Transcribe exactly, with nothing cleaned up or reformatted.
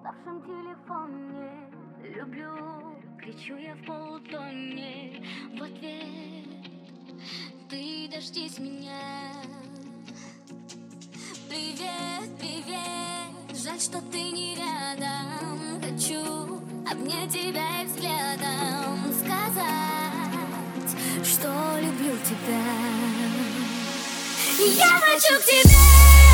уставшем телефоне. Люблю, кричу я в полутоне. В ответ ты дождись меня. Привет, привет, жаль, что ты не рядом. Хочу обнять тебя и взглядом сказать, что люблю тебя. Я хочу к тебе.